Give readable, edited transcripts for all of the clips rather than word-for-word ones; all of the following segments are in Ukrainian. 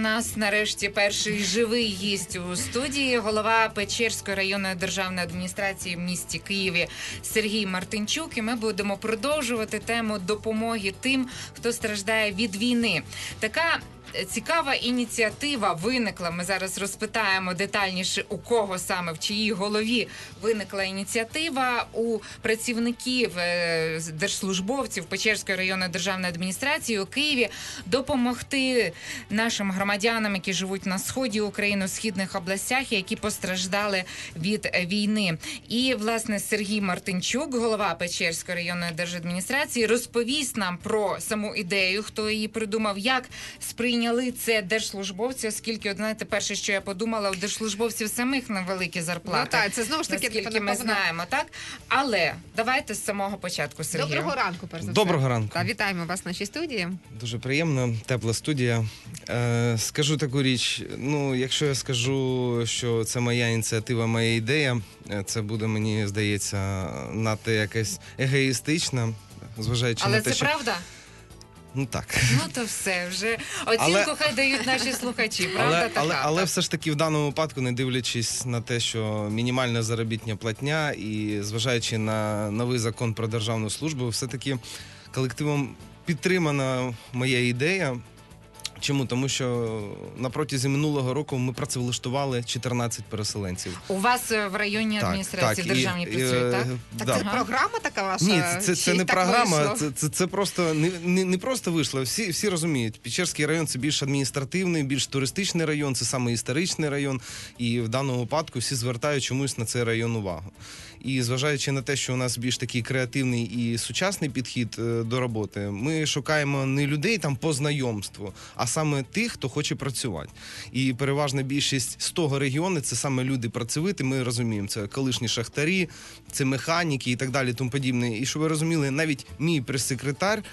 нас нарешті перший живий гість у студії. Голова Печерської районної державної адміністрації в місті Києві Сергій Мартинчук. І ми будемо продовжувати тему допомоги тим, хто страждає від війни. Така цікава ініціатива виникла. Ми зараз розпитаємо детальніше, у кого саме, в чиїй голові виникла ініціатива. У працівників, держслужбовців Печерської районної державної адміністрації у Києві допомогти нашим громадянам, які живуть на сході України, у східних областях, які постраждали від війни. І, власне, Сергій Мартинчук, голова Печерської районної держадміністрації, розповість нам про саму ідею, хто її придумав, як сприйняли це держслужбовці, оскільки, от, знаєте, перше, що я подумала, у держслужбовців самих невеликі зарплати. Ну так, це знову ж таки, наскільки ми знаємо, так? Але давайте з самого початку, Сергію. Доброго ранку, перш за все. Доброго ранку. Та, вітаємо вас в нашій студії. Дуже приємно, тепла студія. Скажу таку річ, якщо я скажу, що це моя ініціатива, моя ідея, це буде, мені здається, надто якась егоїстична, зважаючи але на те, це що... правда? Ну так. Ну то все, вже оцінку хай дають наші слухачі, правда така? Але все ж таки в даному випадку, не дивлячись на те, що мінімальна заробітня платня і зважаючи на новий закон про державну службу, все-таки колективом підтримана моя ідея. Чому? Тому що на протязі минулого року ми працевлаштували 14 переселенців. У вас в районній адміністрації державній працюють, так? Так це програма така ваша? Ні, це не програма, вийшло? це просто не просто вийшло. Всі розуміють, Печерський район – це більш адміністративний, більш туристичний район, це саме історичний район. І в даному випадку всі звертають чомусь на цей район увагу. І зважаючи на те, що у нас більш такий креативний і сучасний підхід до роботи, ми шукаємо не людей там по знайомству, а саме тих, хто хоче працювати. І переважна більшість з того регіону – це саме люди працьовиті, ми розуміємо, це колишні шахтарі, це механіки і так далі, тому подібне. І щоб ви розуміли, навіть мій прес-секретар,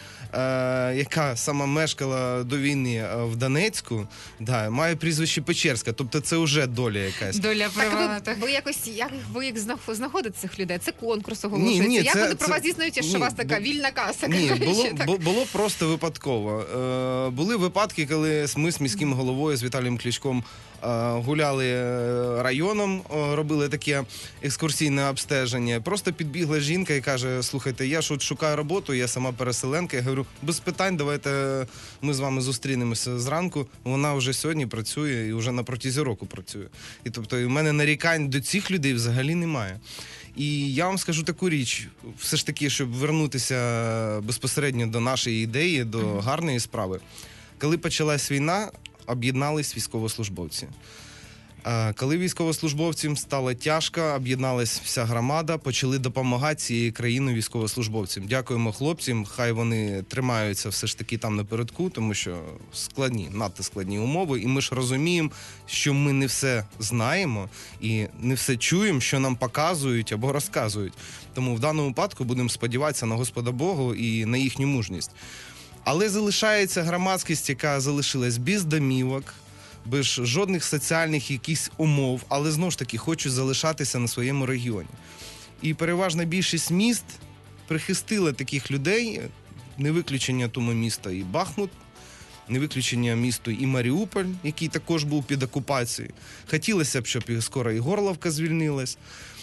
яка сама мешкала до війни в Донецьку, має прізвище Печерська, тобто це вже доля якась. Доля привела, так. Ви як знаходите цих людей? Це конкурс оголошується? Як вони про вас дізнаються, що у вас така вільна каса? Ні, було просто випадково. Були випадки, коли ми з міським головою, з Віталієм Кличком, гуляли районом, робили таке екскурсійне обстеження. Просто підбігла жінка і каже: слухайте, я ж от шукаю роботу, я сама переселенка. Я говорю, без питань, давайте ми з вами зустрінемося зранку. Вона вже сьогодні працює і вже на протязі року працює. І тобто в мене нарікань до цих людей взагалі немає. І я вам скажу таку річ, все ж таки, щоб вернутися безпосередньо до нашої ідеї, до гарної справи. Коли почалась війна, об'єднались військовослужбовці. Коли військовослужбовцям стало тяжко, об'єдналась вся громада, почали допомагати цією країною військовослужбовцям. Дякуємо хлопцям, хай вони тримаються все ж таки там напередку, тому що надто складні умови. І ми ж розуміємо, що ми не все знаємо і не все чуємо, що нам показують або розказують. Тому в даному випадку будемо сподіватися на Господа Бога і на їхню мужність. Але залишається громадськість, яка залишилась без домівок, без жодних соціальних якихось умов, але знову ж таки хочуть залишатися на своєму регіоні. І переважна більшість міст прихистила таких людей, не виключення тому міста і Бахмут, не виключення місту і Маріуполь, який також був під окупацією. Хотілося б, щоб скоро і Горлівка звільнилась.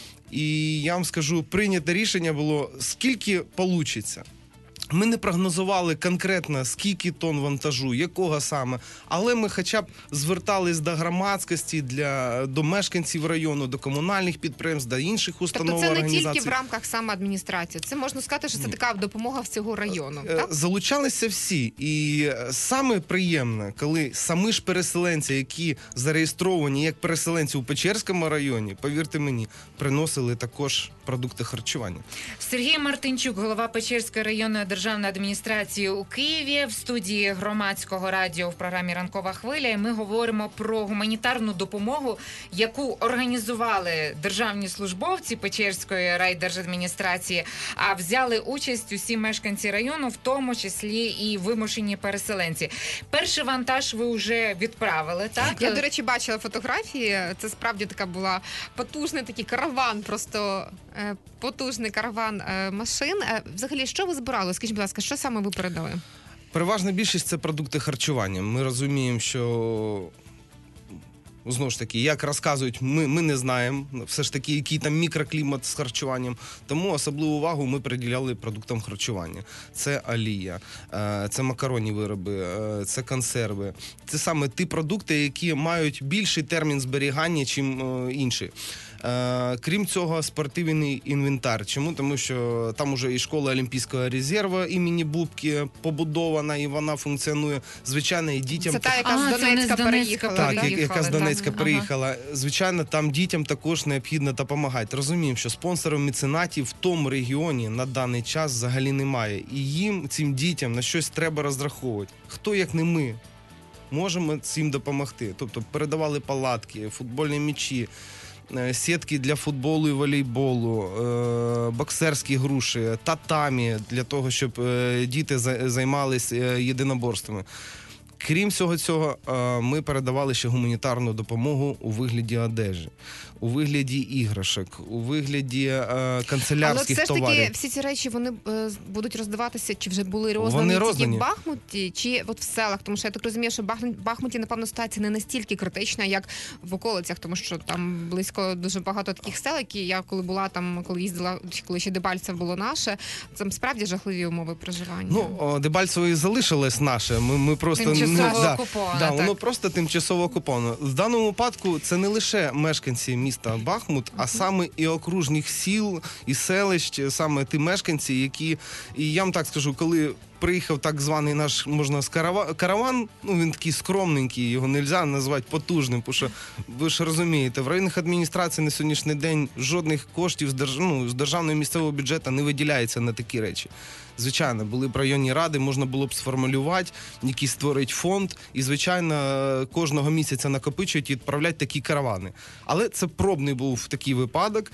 І я вам скажу, прийняте рішення було, скільки получиться. Ми не прогнозували конкретно, скільки тонн вантажу, якого саме, але ми хоча б звертались до громадськості, до мешканців району, до комунальних підприємств, до інших установ, організацій. Тобто це не тільки в рамках саме адміністрації, це можна сказати, що це така допомога всього району, так? Залучалися всі. І саме приємне, коли самі ж переселенці, які зареєстровані як переселенці у Печерському районі, повірте мені, приносили також продукти харчування. Сергій Мартинчук, голова Печерської районної державної адміністрації у Києві, в студії Громадського радіо в програмі «Ранкова хвиля». І ми говоримо про гуманітарну допомогу, яку організували державні службовці Печерської райдержадміністрації, а взяли участь усі мешканці району, в тому числі і вимушені переселенці. Перший вантаж ви вже відправили, так? Я, до речі, бачила фотографії. Це справді така була потужний такий караван, просто потужний караван машин. Взагалі, що ви збирали? Скажіть, будь ласка, що саме ви передали? Переважна більшість – це продукти харчування. Ми розуміємо, що, знову ж таки, як розказують, ми не знаємо, все ж таки, який там мікроклімат з харчуванням. Тому особливу увагу ми приділяли продуктам харчування. Це олія, це макаронні вироби, це консерви. Це саме ті продукти, які мають більший термін зберігання, ніж інші. Крім цього, спортивний інвентар. Чому? Тому що там уже і школа Олімпійського резерву імені Бубки побудована, і вона функціонує. Звичайно, і дітям... Це та, яка з Донецька переїхала. Так, яка з Донецька переїхала. Звичайно, там дітям також необхідно допомагати. Розуміємо, що спонсорів, меценатів в тому регіоні на даний час взагалі немає. І їм, цим дітям, на щось треба розраховувати. Хто, як не ми, можемо цим допомогти. Тобто передавали палатки, футбольні м'ячі, сітки для футболу і волейболу, боксерські груші, татамі для того, щоб діти займалися єдиноборствами. Крім всього цього, ми передавали ще гуманітарну допомогу у вигляді одежі, у вигляді іграшок, у вигляді канцелярських товарів. Але все ж таки всі ці речі, вони будуть роздаватися, чи вже були роздані тільки в Бахмуті, чи от в селах? Тому що я так розумію, що в Бахмуті, напевно, ситуація не настільки критична, як в околицях, тому що там близько дуже багато таких сел, які я коли була там, коли їздила, коли ще Дебальцеве було наше, там справді жахливі умови проживання. Ну, Дебальцеве і залишилось наше, ми просто... Воно просто тимчасово окуповано. В даному випадку це не лише мешканці міста Бахмут, а саме і окружних сіл, і селищ, саме ті мешканці, які, і я вам так скажу, коли приїхав так званий наш, можна сказати, караван, він такий скромненький, його не можна назвати потужним, тому що, ви ж розумієте, в районних адміністраціях на сьогоднішній день жодних коштів з державного місцевого бюджету не виділяється на такі речі. Звичайно, були б районні ради, можна було б сформулювати, якийсь створити фонд, і, звичайно, кожного місяця накопичують і відправляють такі каравани. Але це пробний був такий випадок,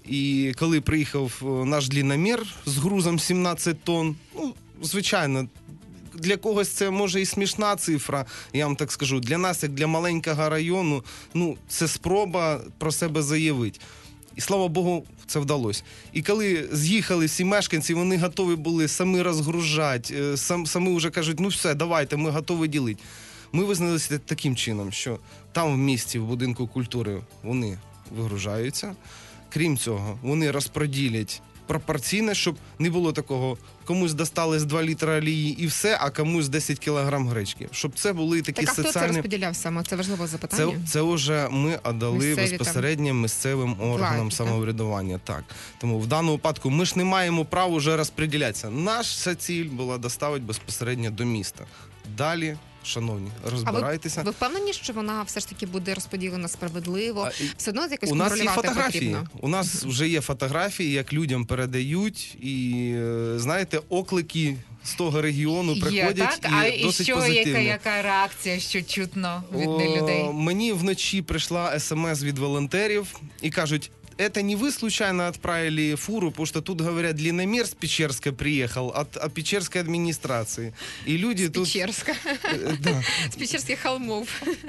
і коли приїхав наш длинномір з грузом 17 тонн, звичайно, для когось це може і смішна цифра, я вам так скажу. Для нас, як для маленького району, це спроба про себе заявити. І, слава Богу, це вдалося. І коли з'їхали всі мешканці, вони готові були самі розгружати, самі вже кажуть, все, давайте, ми готові ділити. Ми визналися таким чином, що там в місті, в будинку культури, вони вигружаються. Крім цього, вони розподілять пропорційно, щоб не було такого, комусь досталось 2 літри олії і все, а комусь 10 кілограм гречки. Щоб це були такі соціальні... Так, а хто це розподіляв саме? Це важливе запитання. Це вже ми віддали безпосередньо місцевим органам самоврядування. Так. Тому в даному випадку ми ж не маємо права вже розподілятися. Наша ціль була доставити безпосередньо до міста. Далі, шановні, розбирайтеся. А ви впевнені, що вона все ж таки буде розподілена справедливо? Все одно якось у нас є фотографії. Потрібно. У нас вже є фотографії, як людям передають, і, знаєте, оклики з того регіону приходять і досить позитивні. Яка реакція, що чутно від людей? Мені вночі прийшла смс від волонтерів і кажуть, это не вы случайно отправили фуру, потому что тут, говорят, длинномер с Печерска приехал от Печерской администрации. И люди тут... Печерска. Да. З Печерських холмов.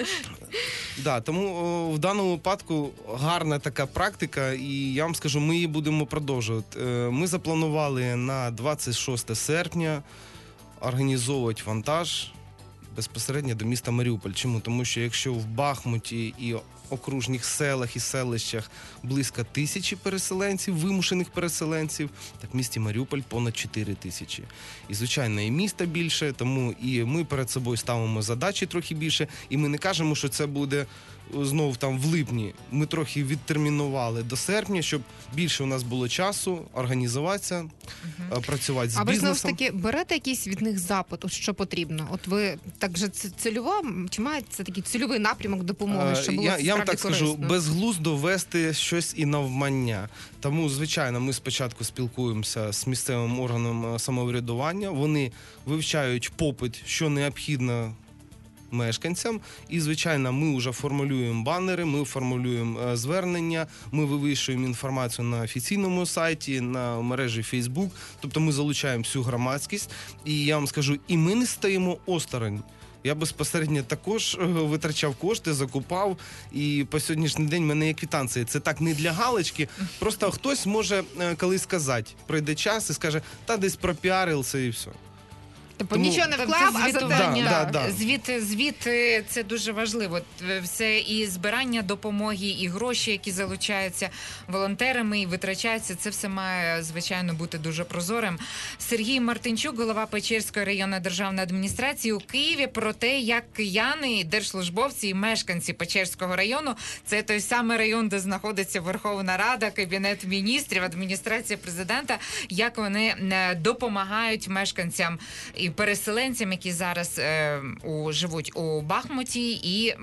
Да, тому в даному випадку гарна така практика, і я вам скажу, ми її будемо продовжувати. Ми запланували на 26 серпня організовувати вантаж безпосередньо до міста Маріуполь. Чому? Тому що якщо в Бахмуті і окружних селах і селищах близько 1000 переселенців, вимушених переселенців, так в місті Маріуполь понад 4000. І, звичайно, і міста більше, тому і ми перед собою ставимо задачі трохи більше, і ми не кажемо, що це буде знову там в липні. Ми трохи відтермінували до серпня, щоб більше у нас було часу організуватися, працювати з бізнесом. А ви знову ж таки берете якийсь від них запит, що потрібно? От ви так же цільово, чи маєте це такий цільовий напрямок допомоги, щоб було справді я вам так корисно? скажу, безглуздо вести щось і навмання. Тому, звичайно, ми спочатку спілкуємося з місцевим органом самоврядування, вони вивчають попит, що необхідно мешканцям. І, звичайно, ми вже формулюємо банери, ми формулюємо звернення, ми вивішуємо інформацію на офіційному сайті, на мережі Facebook. Тобто ми залучаємо всю громадськість. І я вам скажу, і ми не стоїмо осторонь. Я безпосередньо також витрачав кошти, закупав, і по сьогоднішній день в мене є квитанції. Це так не для галочки, просто хтось може колись сказати, прийде час і скаже, та десь пропіарився і все. Тобто нічого не вклав, а зате... Звіт – це дуже важливо. Все і збирання допомоги, і гроші, які залучаються волонтерами і витрачаються, це все має, звичайно, бути дуже прозорим. Сергій Мартинчук, голова Печерської районної державної адміністрації у Києві, про те, як кияни, держслужбовці і мешканці Печерського району, це той самий район, де знаходиться Верховна Рада, Кабінет міністрів, адміністрація президента, як вони допомагають мешканцям і переселенцям, які зараз живуть у Бахмуті, і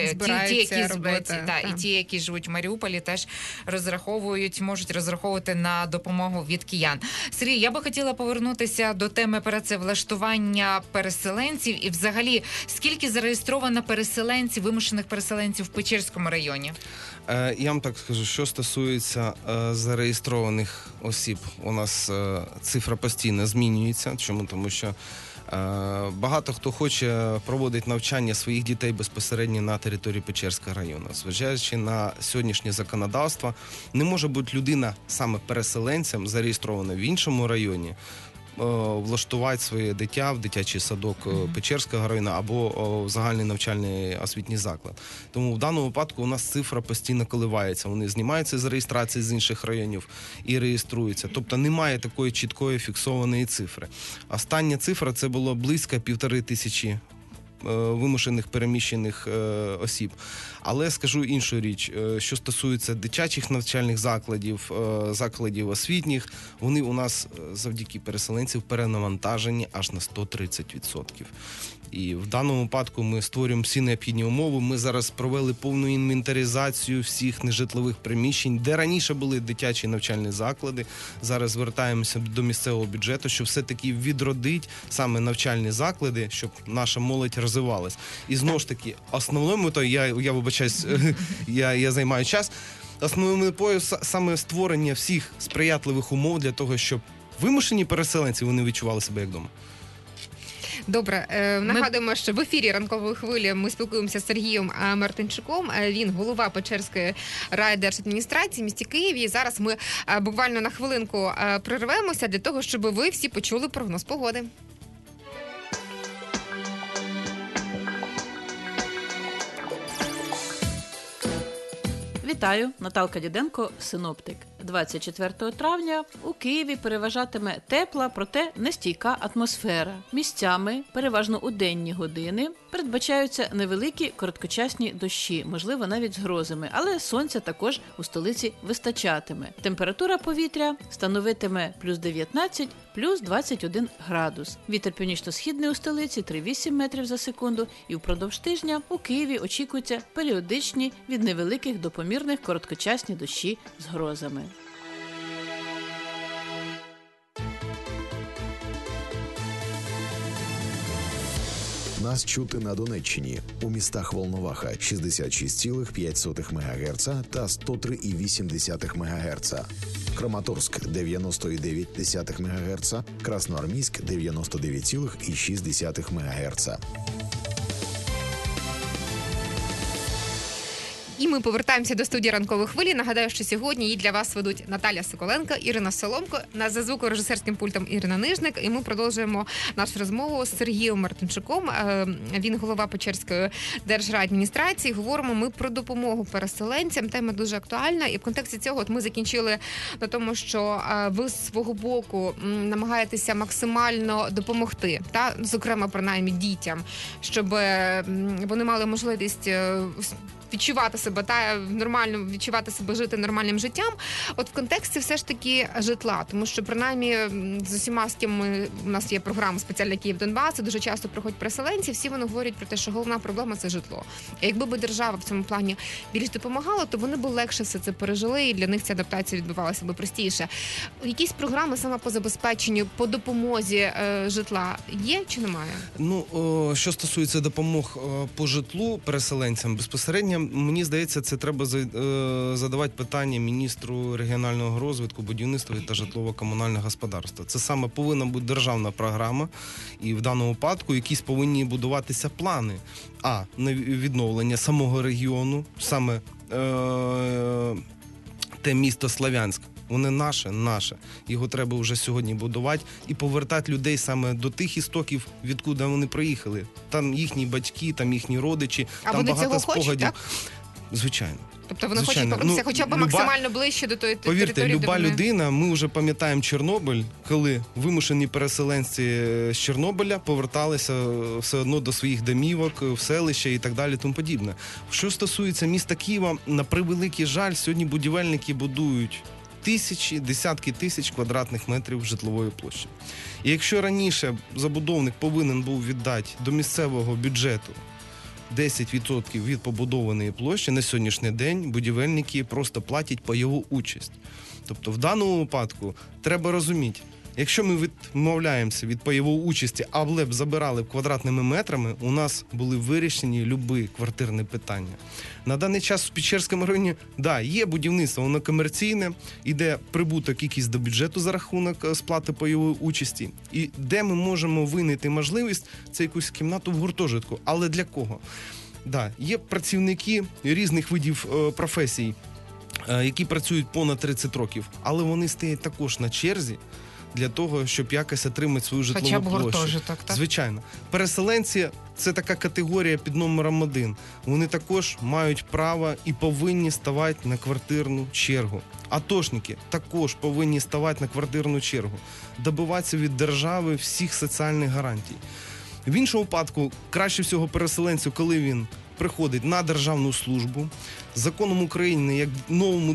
ті, які живуть в Маріуполі, теж можуть розраховувати на допомогу від киян. Сергій, я би хотіла повернутися до теми працевлаштування переселенців і взагалі, скільки зареєстровано переселенців, вимушених переселенців в Печерському районі? Я вам так скажу, що стосується зареєстрованих осіб, у нас цифра постійно змінюється. Чому? Тому що багато хто хоче проводити навчання своїх дітей безпосередньо на території Печерського району. Зважаючи на сьогоднішнє законодавство, не може бути людина саме переселенцем, зареєстрована в іншому районі, влаштувати своє дитя в дитячий садок Печерського району або в загальний навчальний освітній заклад. Тому в даному випадку у нас цифра постійно коливається. Вони знімаються з реєстрації з інших районів і реєструються. Тобто немає такої чіткої фіксованої цифри. Остання цифра – це було близько 1500 вимушених переміщених осіб. Але скажу іншу річ, що стосується дитячих навчальних закладів, закладів освітніх, вони у нас завдяки переселенців перенавантажені аж на 130%. І в даному випадку ми створюємо всі необхідні умови. Ми зараз провели повну інвентаризацію всіх нежитлових приміщень, де раніше були дитячі навчальні заклади. Зараз звертаємося до місцевого бюджету, щоб все-таки відродити саме навчальні заклади, щоб наша молодь розвивалась. І знову ж таки, основною метою, я вибачаюсь, я займаю час, основною метою саме створення всіх сприятливих умов для того, щоб вимушені переселенці, вони відчували себе як вдома. Добре, нагадуємо, що в ефірі «Ранкової хвилі» ми спілкуємося з Сергієм Мартинчуком. Він голова Печерської райдержадміністрації в місті Києві. І зараз ми буквально на хвилинку перервемося для того, щоб ви всі почули прогноз погоди. Вітаю, Наталка Діденко, синоптик. 24 травня у Києві переважатиме тепла, проте нестійка атмосфера. Місцями, переважно у денні години, передбачаються невеликі короткочасні дощі, можливо навіть з грозами, але сонця також у столиці вистачатиме. Температура повітря становитиме плюс 19, плюс 21 градус. Вітер північно-східний у столиці 3,8 метрів за секунду, і впродовж тижня у Києві очікуються періодичні від невеликих до помірних короткочасні дощі з грозами. Нас чути на Донеччині у містах Волноваха 66,5 МГц та 103,8 МГц. Краматорськ 90,9 МГц, Красноармійськ 99,6 МГц. І ми повертаємося до студії «Ранкової хвилі». Нагадаю, що сьогодні її для вас ведуть Наталя Соколенко, Ірина Соломко, за звукорежисерським пультом Ірина Нижник. І ми продовжуємо нашу розмову з Сергієм Мартинчуком. Він голова Печерської держадміністрації. Говоримо ми про допомогу переселенцям. Тема дуже актуальна. І в контексті цього ми закінчили на тому, що ви з свого боку намагаєтеся максимально допомогти, зокрема, принаймні, дітям, щоб вони мали можливість відчувати себе відчувати себе, жити нормальним життям. От в контексті все ж таки житла, тому що принаймні з усіма, з ким у нас є програма спеціальна Київ-Донбас, дуже часто приходять переселенці, всі вони говорять про те, що головна проблема це житло. І якби держава в цьому плані більш допомагала, то вони б легше все це пережили, і для них ця адаптація відбувалася б простіше. Якісь програми саме по забезпеченню, по допомозі житла є чи немає? Що стосується допомог по житлу переселенцям, безпосередньо, мені здається, це треба задавати питання міністру регіонального розвитку, будівництва та житлово-комунального господарства. Це саме повинна бути державна програма, і в даному випадку якісь повинні будуватися плани. На відновлення самого регіону, саме те місто Слов'янськ, Воно наше. Його треба вже сьогодні будувати і повертати людей саме до тих істоків, відкуди вони приїхали. Там їхні батьки, там їхні родичі, А там вони багато цього спогадів. хочуть, так? Звичайно. Тобто вони хочуть Звичайно. повернутися хоча б максимально ближче до тої Повірте, території, де люба вони... людина, ми вже пам'ятаємо Чорнобиль, коли вимушені переселенці з Чорнобиля поверталися все одно до своїх домівок, в селища і так далі, тому подібне. Що стосується міста Києва, на превеликий жаль, сьогодні будівельники будують десятки тисяч квадратних метрів житлової площі. І якщо раніше забудовник повинен був віддати до місцевого бюджету 10% від побудованої площі, на сьогоднішній день будівельники просто платять пайову участь. Тобто в даному випадку треба розуміти, якщо ми відмовляємося від пайової участі, але б забирали квадратними метрами, у нас були вирішені любі квартирні питання. На даний час в Печерському районі, є будівництво, воно комерційне, іде прибуток якийсь до бюджету за рахунок сплати пайової участі. І де ми можемо винайти можливість, це якусь кімнату в гуртожитку. Але для кого? Є працівники різних видів професій, які працюють понад 30 років, але вони стоять також на черзі для того, щоб якось отримати свою житлову Хоча б площу. гуртожиток, так? Звичайно. Переселенці – це така категорія під номером 1. Вони також мають право і повинні ставати на квартирну чергу. Атошники також повинні ставати на квартирну чергу. Добиватися від держави всіх соціальних гарантій. В іншому випадку, краще всього переселенцю, коли він приходить на державну службу, законом України, як новому,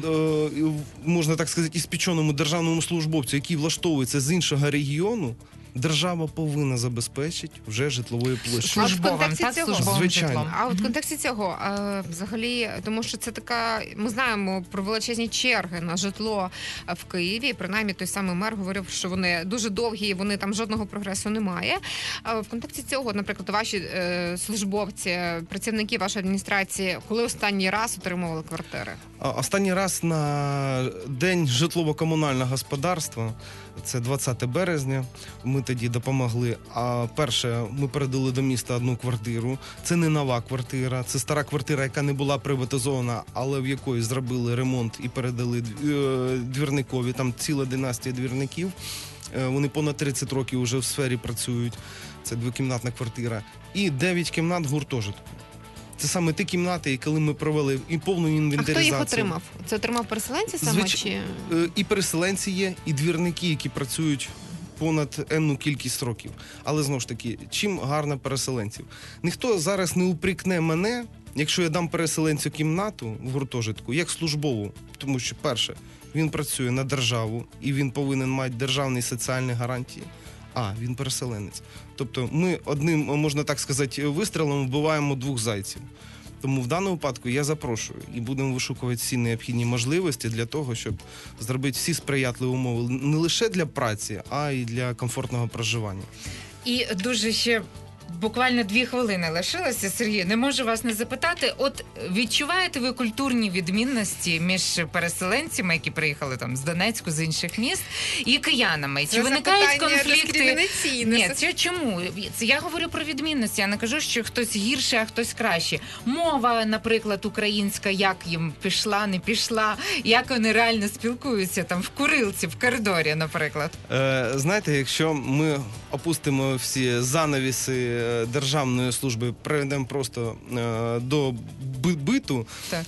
можна так сказати, іспеченому державному службовцю, який влаштовується з іншого регіону, держава повинна забезпечити вже житлової площі. Службовим, так? Службовим Звичайно. житлом. А от в контексті цього, взагалі, тому що це така, ми знаємо про величезні черги на житло в Києві, принаймні той самий мер говорив, що вони дуже довгі, і вони там жодного прогресу немає. В контексті цього, наприклад, ваші службовці, працівники вашої адміністрації, коли останній раз отримували квартири? Останній раз на День житлово-комунального господарства, це 20 березня, ми тоді допомогли. А перше, ми передали до міста одну квартиру. Це не нова квартира, це стара квартира, яка не була приватизована, але в якої зробили ремонт і передали двірникові. Там ціла династія двірників. Вони понад 30 років вже в сфері працюють. Це двокімнатна квартира. І 9 кімнат гуртожитку. Це саме ті кімнати, коли ми провели і повну інвентаризацію. А хто їх отримав? Це отримав переселенці саме? Чи... І переселенці є, і двірники, які працюють понад енну кількість років. Але, знову ж таки, чим гарно переселенців? Ніхто зараз не упрекне мене, якщо я дам переселенцю кімнату в гуртожитку, як службову. Тому що, перше, він працює на державу, і він повинен мати державні соціальні гарантії. Він переселенець. Тобто ми одним, можна так сказати, вистрілом вбиваємо 2 зайців. Тому в даному випадку я запрошую і будемо вишукувати всі необхідні можливості для того, щоб зробити всі сприятливі умови не лише для праці, а й для комфортного проживання. І дуже ще буквально 2 хвилини лишилося, Сергій. Не можу вас не запитати. От відчуваєте ви культурні відмінності між переселенцями, які приїхали там з Донецьку, з інших міст, і киянами? Чи виникають конфлікти? Ні, це чому? Я говорю про відмінності. Я не кажу, що хтось гірше, а хтось краще. Мова, наприклад, українська, як їм пішла, не пішла, як вони реально спілкуються там в курилці, в коридорі, наприклад. Знаєте, якщо ми опустимо всі занавіси державної служби, приведемо просто до биту, Так.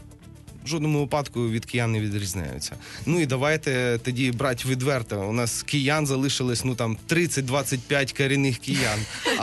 в жодному випадку від киян не відрізняються. Ну і давайте тоді брати відверто. У нас киян залишилось 30-25 корінних киян.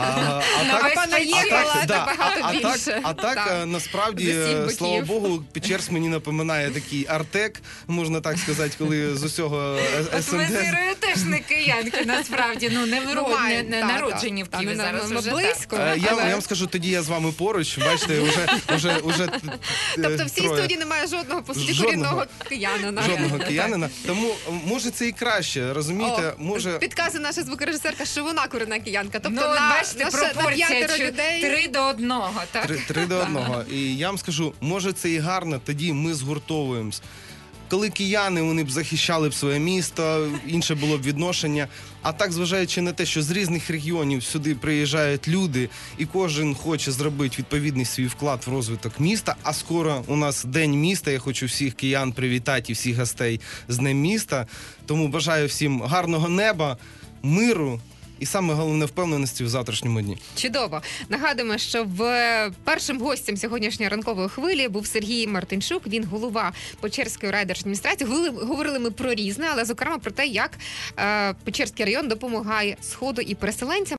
А так, насправді, слава Богу, Печерськ мені напоминає такий Артек, можна так сказати, коли з усього СНД. Ми з Ірою теж не киянки, насправді, не народжені в Києві зараз. Ми близько. Я вам скажу, тоді я з вами поруч, бачите, уже тобто в цій студії немає жодного по суті корінного киянина. Жодного киянина. Тому може це і краще, розумієте? Підказує наша звукорежисерка, що вона корінна киянка. Тобто бачите, пропорція 3 до 1, так? 3 до 1. І я вам скажу, може це і гарно, тоді ми згуртовуємось. коли кияни, вони б захищали б своє місто, інше було б відношення. А так, зважаючи на те, що з різних регіонів сюди приїжджають люди, і кожен хоче зробити відповідний свій вклад в розвиток міста, а скоро у нас День міста, я хочу всіх киян привітати і всіх гостей з Днем міста, тому бажаю всім гарного неба, миру і саме головне впевненості в завтрашньому дні. Чудово. Нагадуємо, що першим гостем сьогоднішньої ранкової хвилі був Сергій Мартинчук. Він голова Печерської райдержадміністрації. Говорили ми про різне, але зокрема про те, як Печерський район допомагає Сходу і переселенцям.